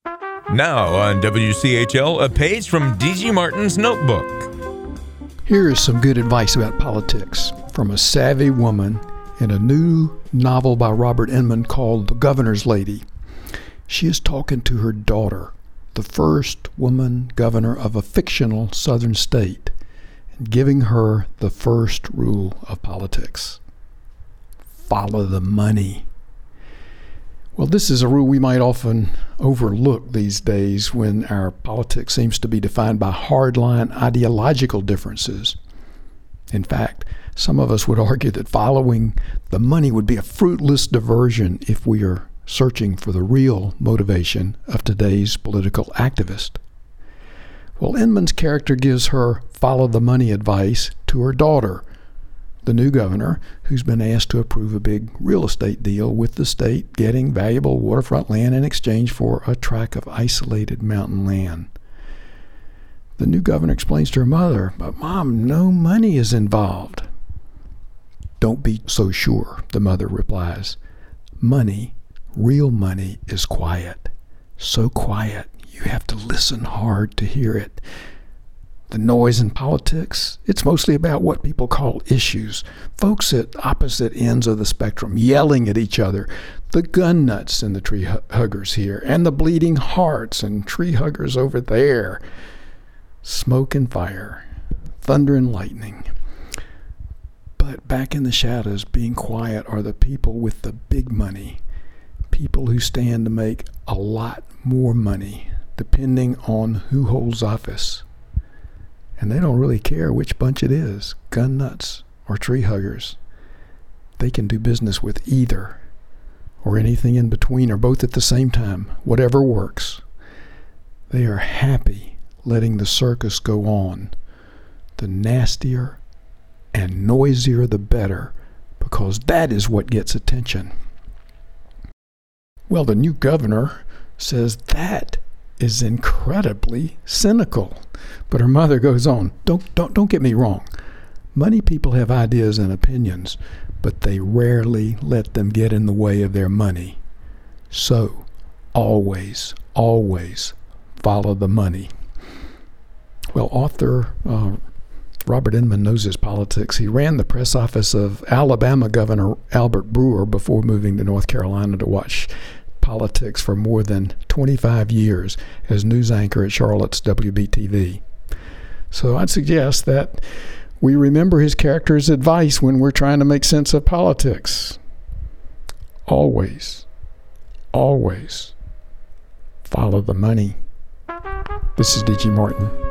Now on WCHL, a page from D.G. Martin's notebook. Here is some good advice about politics from a savvy woman in a new novel by Robert Inman called The Governor's Lady. She is talking to her daughter, the first woman governor of a fictional southern state, and giving her the first rule of politics. Follow the money. Well, this is a rule we might often overlook these days when our politics seems to be defined by hardline ideological differences. In fact, some of us would argue that following the money would be a fruitless diversion if we are searching for the real motivation of today's political activist. Well, Inman's character gives her follow the money advice to her daughter, the new governor, who's been asked to approve a big real estate deal with the state, getting valuable waterfront land in exchange for a tract of isolated mountain land. The new governor explains to her mother, "But Mom, no money is involved." "Don't be so sure," the mother replies. "Money, real money, is quiet. So quiet, you have to listen hard to hear it. The noise in politics, it's mostly about what people call issues. Folks at opposite ends of the spectrum yelling at each other. The gun nuts and the tree huggers here, and the bleeding hearts and tree huggers over there. Smoke and fire, thunder and lightning. But back in the shadows, being quiet, are the people with the big money. People who stand to make a lot more money, depending on who holds office. And they don't really care which bunch it is, gun nuts or tree huggers. They can do business with either, or anything in between, or both at the same time, whatever works. They are happy letting the circus go on. The nastier and noisier the better, because that is what gets attention." Well, the new governor says that is incredibly cynical. But her mother goes on, don't get me wrong. Money people have ideas and opinions, but they rarely let them get in the way of their money. So, always, always follow the money. Well, author Robert Inman knows his politics. He ran the press office of Alabama Governor Albert Brewer before moving to North Carolina to watch politics for more than 25 years as news anchor at Charlotte's WBTV. So I'd suggest that we remember his character's advice when we're trying to make sense of politics. Always, always follow the money. This is D.G. Martin.